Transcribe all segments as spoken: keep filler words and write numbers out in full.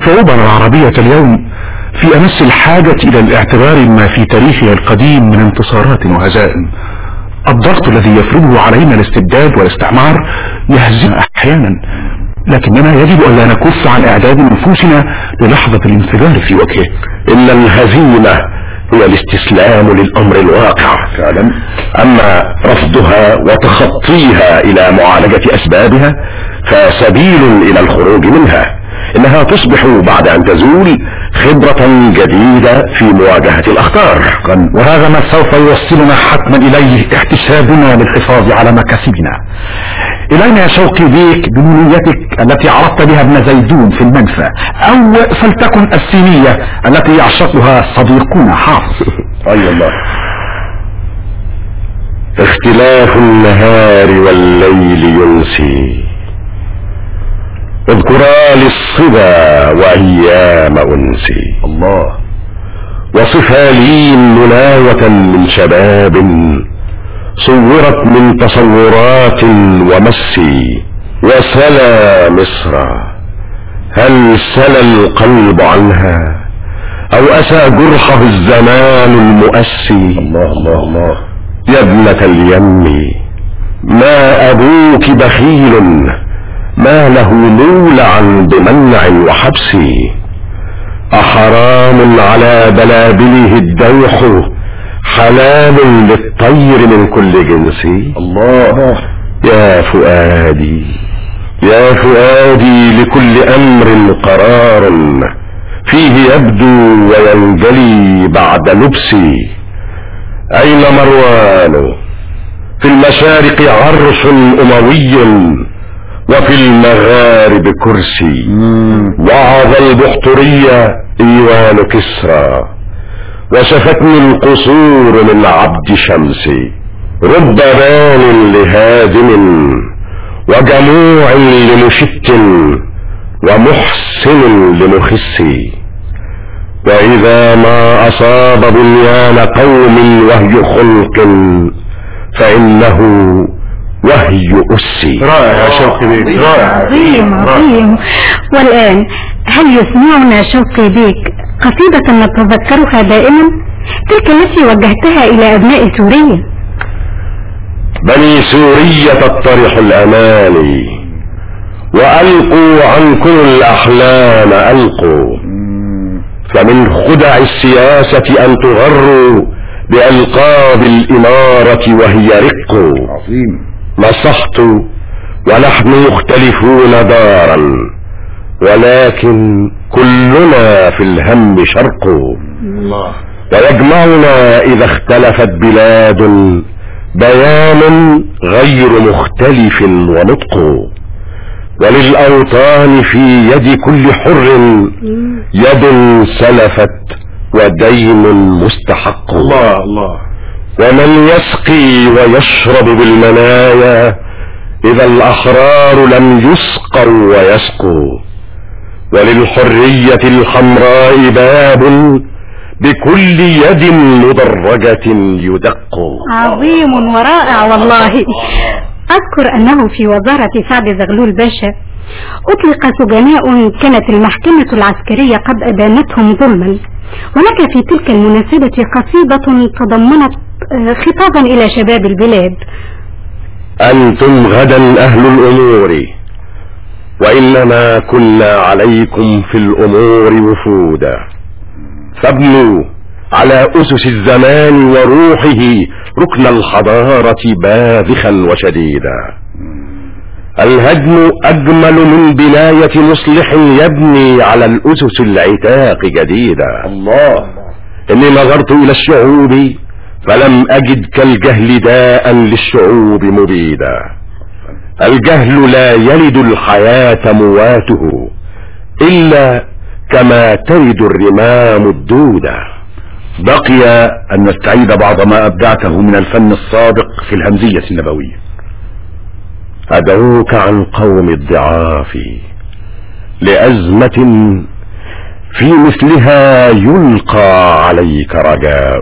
شعوبنا العربية اليوم في أمس الحاجة إلى الاعتبار ما في تاريخها القديم من انتصارات وهزائم. الضغط الذي يفرضه علينا الاستبداد والاستعمار يهزمنا أحيانا، لكننا يجب أن لا نكف عن إعداد نفوسنا للحظة الانفجار في وجهه. إن الهزيمة هي الاستسلام للأمر الواقع فعلا، أما رفضها وتخطيها إلى معالجة أسبابها فسبيل إلى الخروج منها. إنها تصبح بعد أن تزول خبرة جديدة في مواجهة الأخطار، وهذا ما سوف يوصلنا حتما إليه احتسابنا للحفاظ على مكاسبنا. إلينا يا شوقي بيك بنونيتك التي عرضت بها ابن زيدون في المنفى، أو فلتكن السينية التي يعشقها صديقنا حافظ. أي الله. اختلاف النهار والليل ينسي، اذكرا للصبا وأيام أنسي. الله. وصفا لي مناوة من شباب صورت من تصورات ومسي. وسلا مصر هل سلا القلب عنها أو أسى جرحه الزمان المؤسي. الله الله الله. يا ابنة اليم ما أبوك بخيل ما له مولع بمنع وحبس. أحرام على بلابله الدوح حلال للطير من كل جنس. الله. يا فؤادي يا فؤادي لكل أمر قرار فيه يبدو وينجلي بعد لبسي. أين مروان؟ في المشارق عرش أموي وفي المغارب كرسي. وعظ البحترية ايوان كسرى وشفتني القصور من عبد شمسي. رب بان لهادم وجموع لمشت ومحسن لمخسي. واذا ما اصاب بنيان قوم وهي خلق فانه وهي أسي. رائع يا شوقي بيك، رائع. عظيم عظيم. والآن هل يسمعنا شوقي بيك قصيدة نتذكرها دائما، تلك التي وجهتها إلى أبناء سوريا؟ بني سوريا تطرح الأماني وألقوا عنكم الأحلام ألقوا، فمن خدع السياسة أن تغروا بألقاب الإمارة وهي رق. عظيم. نصحت ونحن مختلفون دارا ولكن كلنا في الهم شرق. الله. ويجمعنا إذا اختلفت بلاد بيان غير مختلف ونطق. وللأوطان في يد كل حر يد سلفت ودين مستحق. الله الله. ومن يسقي ويشرب بالمنايا إذا الأحرار لم يسقوا ويسقوا. وللحرية الحمراء باب بكل يد مدرجة يدق. عظيم ورائع والله. أذكر أنه في وزارة سعد زغلول باشا أطلق سجناء كانت المحكمة العسكرية قد أدانتهم ظلما، ولك في تلك المناسبة قصيدة تضمنت خطابا إلى شباب البلاد. أنتم غدا أهل الأمور وإنما كنا عليكم في الأمور وفودا، فابنوا على أسس الزمان وروحه ركن الحضارة باذخا وشديدا. الهدم أجمل من بناية مصلح يبني على الأسس العتاق جديدا. الله. إني نظرت إلى الشعوب فلم أجد كالجهل داء للشعوب مبيدا. الجهل لا يلد الحياة مواته إلا كما تلد الرمام الدودة. بقي أن نستعيد بعض ما أبدعته من الفن الصادق في الهمزية النبوية. أدعوك عن قوم الضعاف لأزمة في مثلها يلقى عليك رجاء.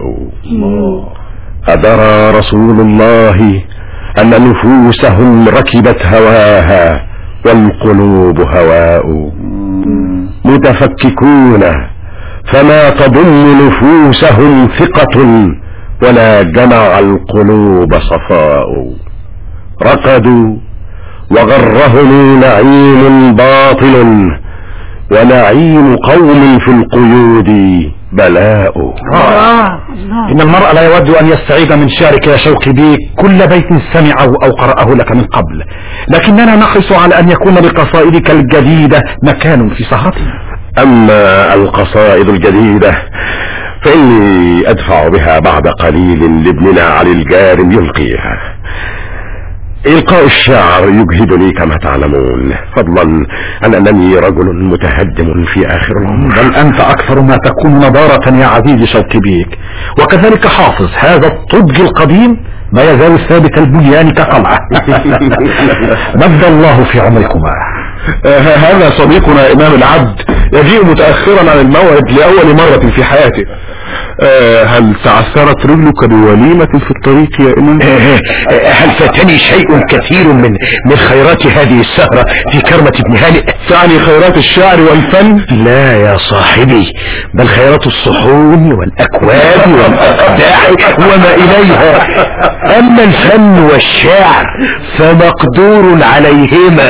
أدرى رسول الله أن نفوسهم ركبت هواها والقلوب هواء. متفككون فما تضم نفوسهم ثقة ولا جمع القلوب صفاء. رقدوا وغرهم نعيم باطل ونعيم قوم في القيود بلاء. آه. إن المرء لا يود أن يستعيد من شعرك يا شوقي بيك كل بيت سمعه أو قرأه لك من قبل، لكننا نحرص على أن يكون لقصائدك الجديدة مكان في سهرتنا. أما القصائد الجديدة فإني أدفع بها بعد قليل لابننا علي الجارم يلقيها. إلقاء الشعر يجهدني كما تعلمون، فضلا عن أنني رجل متهدم في آخر العمر. بل أنت أكثر ما تكون نضارة يا عزيزي شوقي بيك، وكذلك حافظ هذا الطبج القديم ما يزال ثابت البنيان كقلعة. مد الله في عمركما. هذا صديقنا إمام العبد يجيء متأخرا عن الموعد لأول مرة في حياته. أه هل تعثرت رجلك بوليمة في الطريق يا إمام؟ هل فاتني شيء كثير من من خيرات هذه السهرة في كرمة ابن هانئ؟ تعني خيرات الشعر والفن؟ لا يا صاحبي، بل خيرات الصحون والأكواب والأقداح وما إليها. أما الفن والشعر فمقدور عليهما.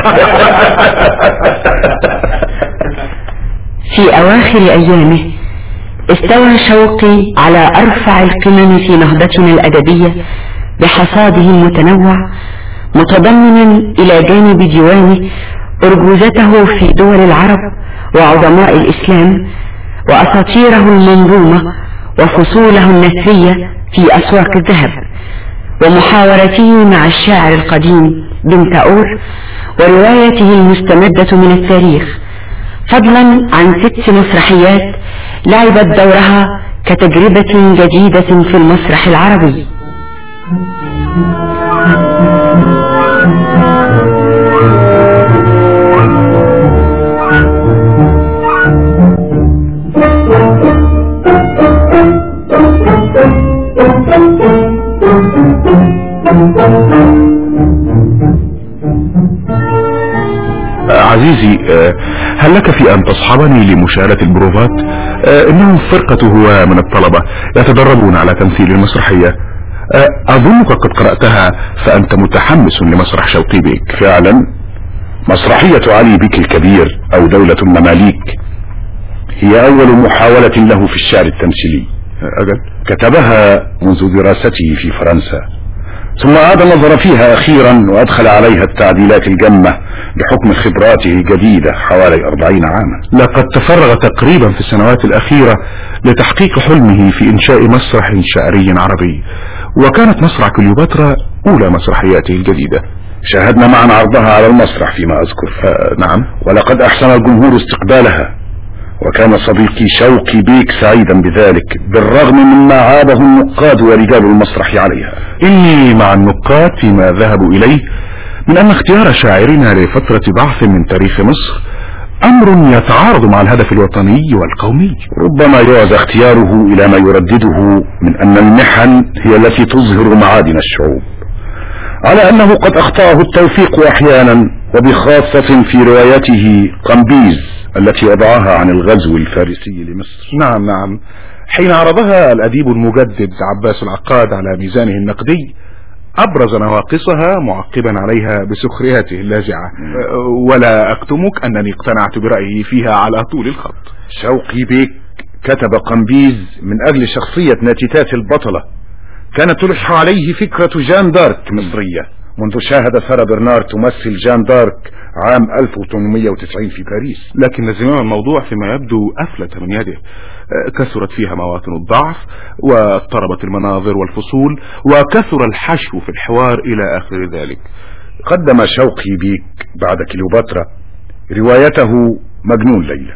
في أواخر أيامه استوى شوقي على أرفع القمم في نهضتنا الأدبية بحصاده المتنوع، متضمنا إلى جانب ديوانه أرجوزته في دول العرب وعظماء الإسلام وأساطيره المنظومة وفصوله النثرية في أسواق الذهب، ومحاورته مع الشاعر القديم بن تاور وروايته المستمدة من التاريخ، فضلا عن ست مسرحيات لعبت دورها كتجربة جديدة في المسرح العربي. عزيزي، هل لك في أن تصحبني لمشاهدة البروفات؟ إنهم فرقة هو من الطلبة يتدربون على تمثيل المسرحية. أظنك قد قرأتها فأنت متحمس لمسرح شوقي بيك. فعلا مسرحية علي بيك الكبير أو دولة المماليك هي أول محاولة له في الشعر التمثيلي. أجل كتبها منذ دراسته في فرنسا، ثم عاد نظر فيها أخيرا وأدخل عليها التعديلات الجمة بحكم خبراته الجديدة حوالي أربعين عاما. لقد تفرغ تقريبا في السنوات الأخيرة لتحقيق حلمه في إنشاء مسرح شعري عربي، وكانت مسرح كليوباترا أولى مسرحياته الجديدة. شاهدنا معا عرضها على المسرح فيما أذكر. آه نعم، ولقد أحسن الجمهور استقبالها، وكان صديقي شوقي بيك سعيدا بذلك بالرغم مما عابه النقاد ورجال المسرح عليها. إني مع النقاد فيما ذهبوا إليه من أن اختيار شاعرنا لفترة ضعف من تاريخ مصر أمر يتعارض مع الهدف الوطني والقومي. ربما يعزى اختياره إلى ما يردده من أن المحن هي التي تظهر معادن الشعوب، على أنه قد أخطأه التوفيق أحيانا، وبخاصة في روايته قمبيز التي وضعها عن الغزو الفارسي لمصر. نعم نعم، حين عرضها الأديب المجدد عباس العقاد على ميزانه النقدي أبرز نواقصها معقبا عليها بسخرياته اللاذعة، ولا أكتمك أنني اقتنعت برأيه فيها على طول الخط. شوقي بيك كتب قمبيز من أجل شخصية ناتيتات البطلة كانت تلح عليه فكرة جان دارك مصرية، منذ شاهد سارة برنار تمثل جان دارك عام ألف وثمانمائة وتسعين في باريس. لكن زمام الموضوع فيما يبدو أفلت من يده، كثرت فيها مواطن الضعف واضطربت المناظر والفصول وكثر الحشو في الحوار إلى آخر ذلك. قدم شوقي بيك بعد كليوباترا روايته مجنون ليلى،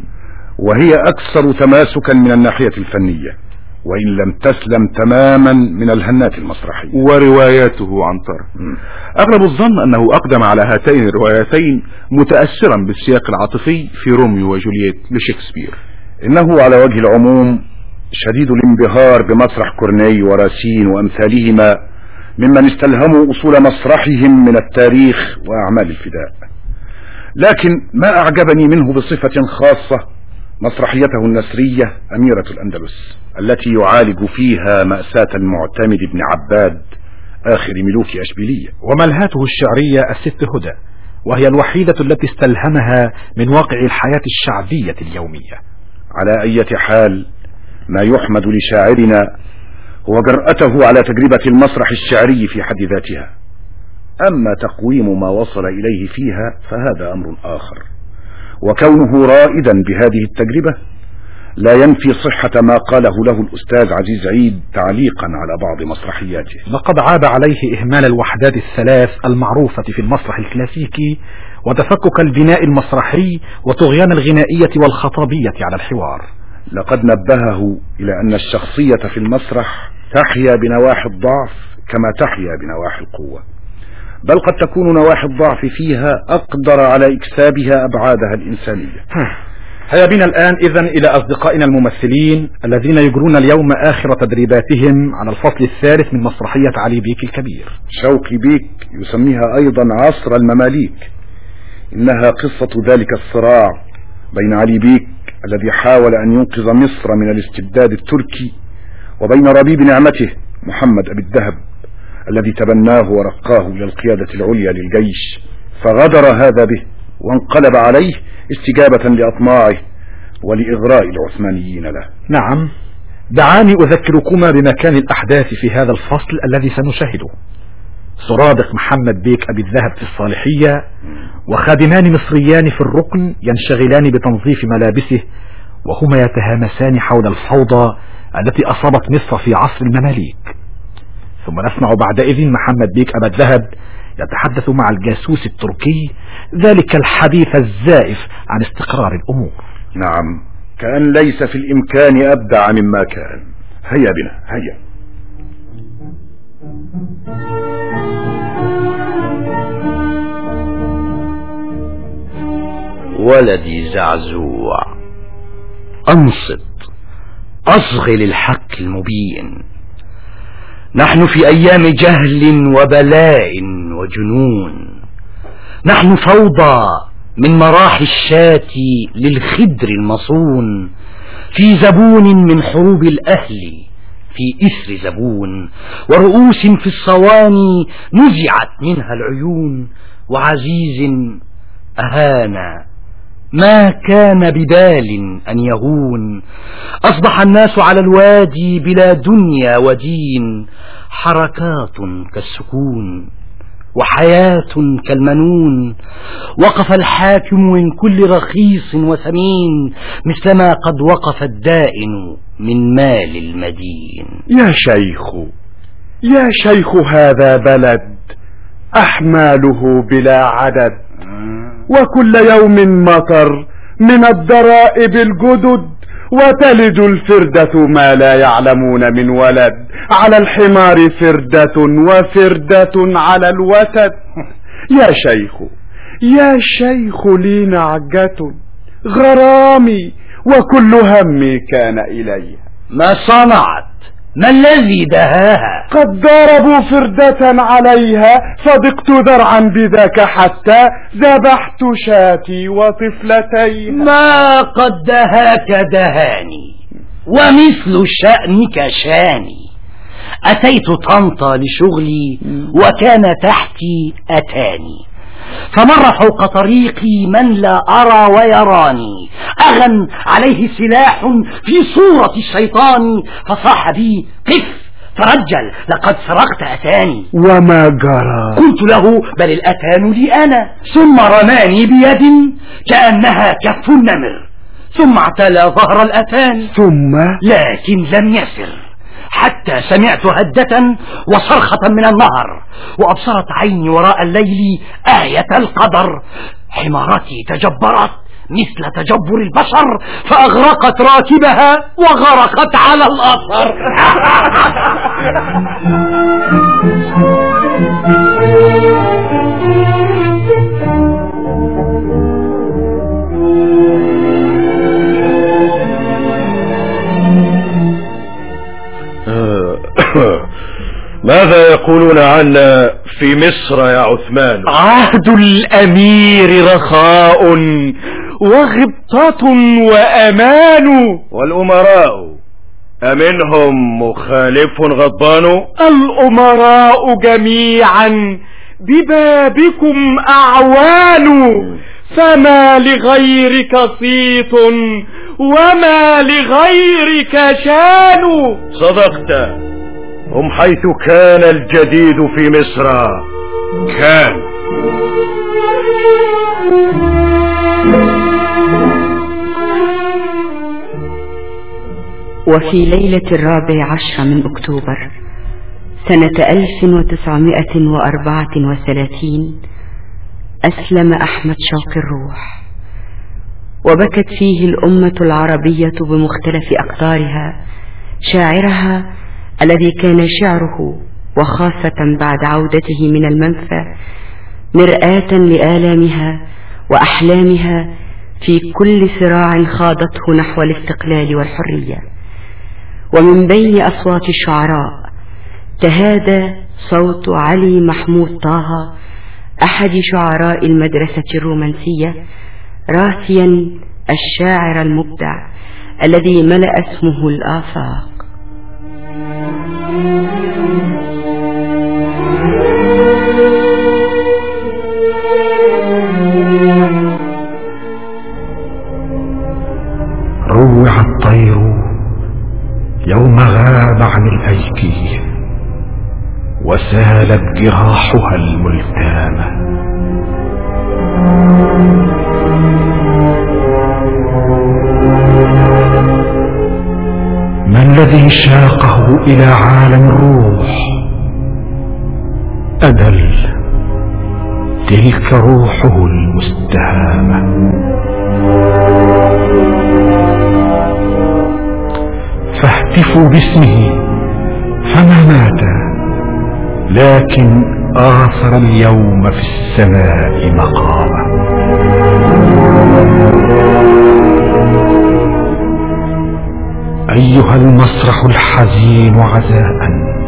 وهي أكثر تماسكا من الناحية الفنية وإن لم تسلم تماما من الهنات المسرحية. ورواياته عنتر، أغلب الظن أنه أقدم على هاتين الروايتين متأثرا بالسياق العاطفي في روميو وجولييت لشكسبير. إنه على وجه العموم شديد الانبهار بمسرح كورني وراسين وأمثالهما ممن استلهموا أصول مسرحهم من التاريخ وأعمال الفداء، لكن ما أعجبني منه بصفة خاصة مسرحيته النثرية أميرة الأندلس التي يعالج فيها مأساة المعتمد بن عباد آخر ملوك أشبيلية. وملهاته الشعرية الست هدى، وهي الوحيدة التي استلهمها من واقع الحياة الشعبية اليومية. على أي حال ما يحمد لشاعرنا هو جرأته على تجربة المسرح الشعري في حد ذاتها، أما تقويم ما وصل إليه فيها فهذا أمر آخر، وكونه رائدا بهذه التجربة لا ينفي صحة ما قاله له الأستاذ عزيز عيد تعليقا على بعض مسرحياته. لقد عاب عليه إهمال الوحدات الثلاث المعروفة في المسرح الكلاسيكي وتفكك البناء المسرحي وطغيان الغنائية والخطابية على الحوار. لقد نبهه إلى أن الشخصية في المسرح تحيا بنواحي الضعف كما تحيا بنواحي القوة، بل قد تكون نواحي الضعف فيها أقدر على إكسابها أبعادها الإنسانية. هيا بنا الآن إذن إلى أصدقائنا الممثلين الذين يجرون اليوم آخر تدريباتهم على الفصل الثالث من مسرحية علي بيك الكبير. شوقي بيك يسميها أيضا عصر المماليك، إنها قصة ذلك الصراع بين علي بيك الذي حاول أن ينقذ مصر من الاستبداد التركي وبين ربيب نعمته محمد أبي الذهب الذي تبناه ورقاه إلى القيادة العليا للجيش، فغدر هذا به وانقلب عليه استجابة لأطماعه ولإغراء العثمانيين له. نعم، دعاني أذكركما بمكان الأحداث في هذا الفصل الذي سنشاهده. سرادق محمد بيك أبي الذهب في الصالحية وخادمان مصريان في الركن ينشغلان بتنظيف ملابسه وهما يتهامسان حول الفوضى التي أصابت مصر في عصر المماليك. ثم نسمع بعدئذ محمد بيك أبا الذهب يتحدث مع الجاسوس التركي ذلك الحديث الزائف عن استقرار الأمور. نعم، كأن ليس في الإمكان أبدع مما كان. هيا بنا، هيا. ولدي زعزوع، أنصت، أصغ للحق المبين. نحن في أيام جهل وبلاء وجنون، نحن فوضى من مراحي الشاة للخدر المصون، في زبون من حروب الأهل في إثر زبون، ورؤوس في الصواني نزعت منها العيون، وعزيز أهانا ما كان ببال أن يهون. أصبح الناس على الوادي بلا دنيا ودين، حركات كالسكون وحياة كالمنون. وقف الحاكم من كل رخيص وثمين، مثلما قد وقف الدائن من مال المدين. يا شيخ، يا شيخ، هذا بلد أحماله بلا عدد، وكل يوم مطر من الضرائب الجدد، وتلد الفردة ما لا يعلمون من ولد، على الحمار فردة وفردة على الوتد. يا شيخ، يا شيخ، لي نعجة غرامي وكل همي كان إليها. ما صنعت؟ ما الذي دهاها؟ قد ضربوا فردة عليها، صدقت ذرعا بذاك حتى ذبحت شاتي وطفلتيها. ما قد دهاك دهاني، ومثل شأنك شاني. أتيت طنطا لشغلي، وكان تحتي أتاني، فمر فوق طريقي من لا أرى ويراني، أغن عليه سلاح في صورة الشيطان، فصاح بي قف ترجل لقد سرقت أتاني. وما جرى؟ قلت له بل الأتان لي أنا، ثم رماني بيد كأنها كف النمر، ثم اعتلى ظهر الأتان، ثم لكن لم يسر حتى سمعت هدة وصرخة من النهر، وأبصرت عيني وراء الليل آية القدر. حمارتي تجبرت مثل تجبر البشر، فأغرقت راكبها وغرقت على الأثر. ماذا يقولون عنا في مصر يا عثمان؟ عهد الأمير رخاء وغبطة وأمان. والأمراء أمنهم مخالف غضبان؟ الأمراء جميعا ببابكم أعوان، فما لغيرك صيت وما لغيرك شان. صدقت، هم حيث كان الجديد في مصر كان. وفي ليلة الرابع عشر من أكتوبر سنة ألف وتسعمائة وأربعة وثلاثين أسلم أحمد شوقي الروح، وبكت فيه الأمة العربية بمختلف أقطارها شاعرها الذي كان شعره وخاصة بعد عودته من المنفى مرآة لآلامها وأحلامها في كل صراع خاضته نحو الاستقلال والحرية. ومن بين أصوات الشعراء تهادى صوت علي محمود طه أحد شعراء المدرسة الرومانسية، راسيا الشاعر المبدع الذي ملأ اسمه الآفاق. روع الطير يوم غاب عن الأيكي وسالت جراحها الملتامة. ما الذي شاقه إلى عالم الروح؟ أدل تلك روحه المستهامة. فاهتفوا باسمه فما مات، لكن آثر اليوم في السماء مقامه. أيها المسرح الحزين عزاء،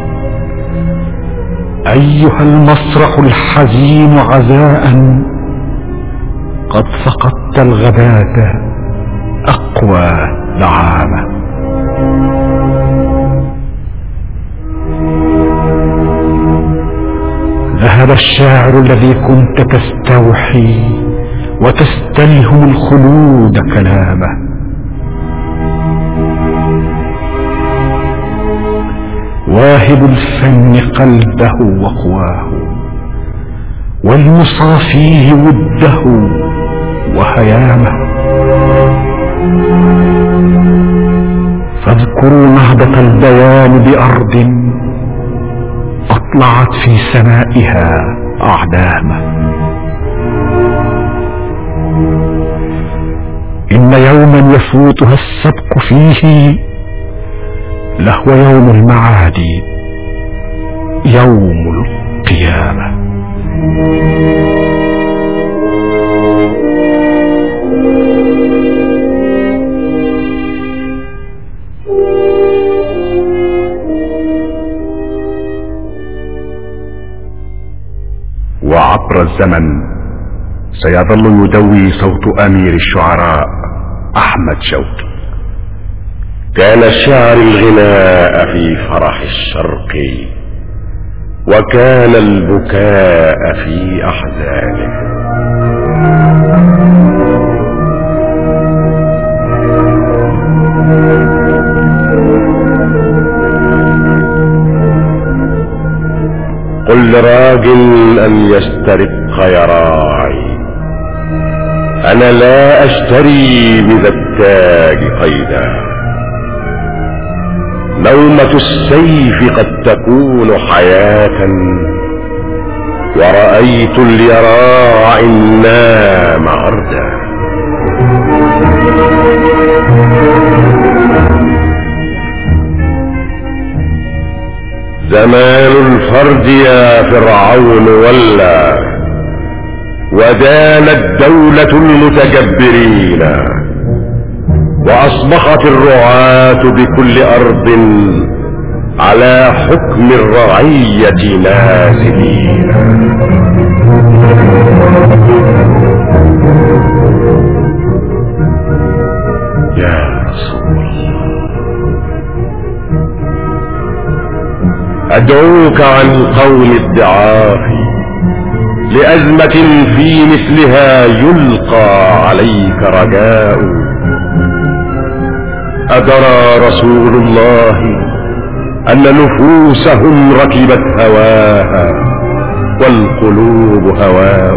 أيها المسرح الحزين عزاء، قد فقدت الغباء أقوى دعامة. ذهب الشاعر الذي كنت تستوحي وتستلهم الخلود كلامه. واهب الفن قلبه وقواه، والمصافيه وده وهيامه. فاذكروا نهضة البيان بأرض أطلعت في سمائها أعلامه. إن يوما يفوتها السبق فيه لهو يوم المعاد، يوم القيامة. وعبر الزمن سيظل يدوي صوت أمير الشعراء أحمد شوقي. كان الشعر الغناء في فرح الشرق، وكان البكاء في أحزانه. قل لراجل أن يسترق يراعي، أنا لا أشتري بذا التاج قيدا. نومة السيف قد تكون حياة، ورأيت اليراع النام عردا. زمان الفرد يا فرعون ولى، ودانت دولة المتجبرين، وأصبحت الرعاة بكل أرض على حكم الرعية نازلين. يا رسول الله أدعوك عن قول الدعاء لأزمة في مثلها يلقى عليك رجاء. أدرى رسول الله أن نفوسهم ركبت هواها والقلوب هواء،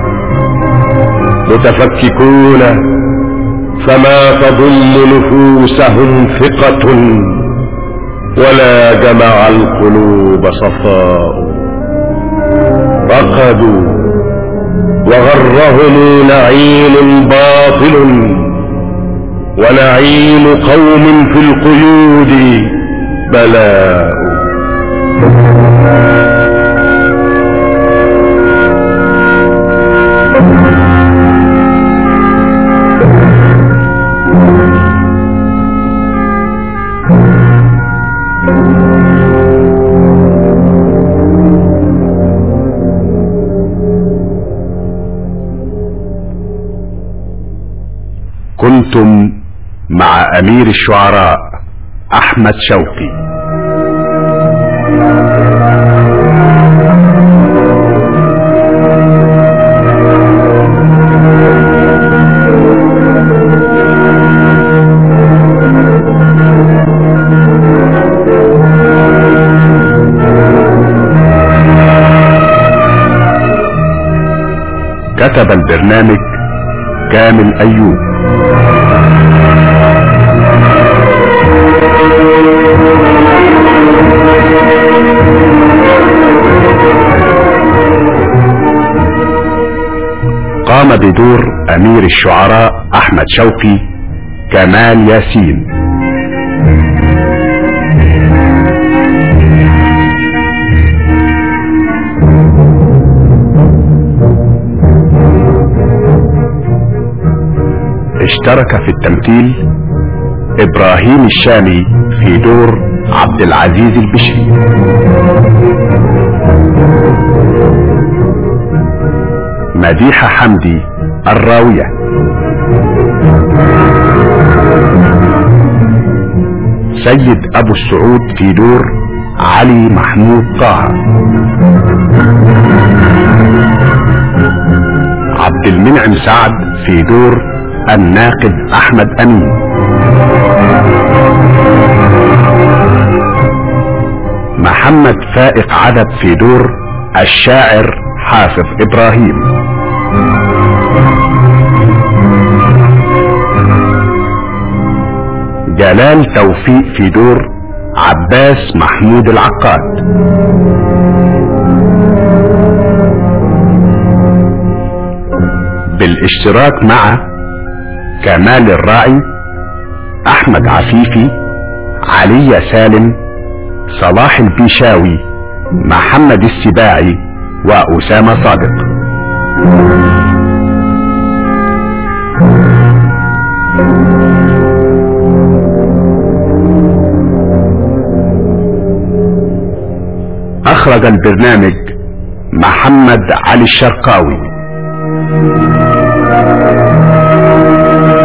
متفككون فما تضم نفوسهم ثقة ولا جمع القلوب صفاء. رقدوا وغرهم نعيم باطل ونعيم قوم في القيود بلاء. كنتم مع أمير الشعراء أحمد شوقي. كتب البرنامج كامل أيوب. قام بدور أمير الشعراء أحمد شوقي كمال ياسين. اشترك في التمثيل إبراهيم الشامي في دور عبد العزيز البشري. مديحة حمدي الراوية. سيد أبو السعود في دور علي محمود طه. عبد المنعم سعد في دور الناقد أحمد أمين. محمد فائق عدد في دور الشاعر حافظ إبراهيم. جلال توفيق في دور عباس محمود العقاد. بالاشتراك مع كمال الراعي، احمد عفيفي، علي سالم، صلاح البيشاوي، محمد السباعي، وأسامة صادق. أخرج البرنامج محمد علي الشرقاوي.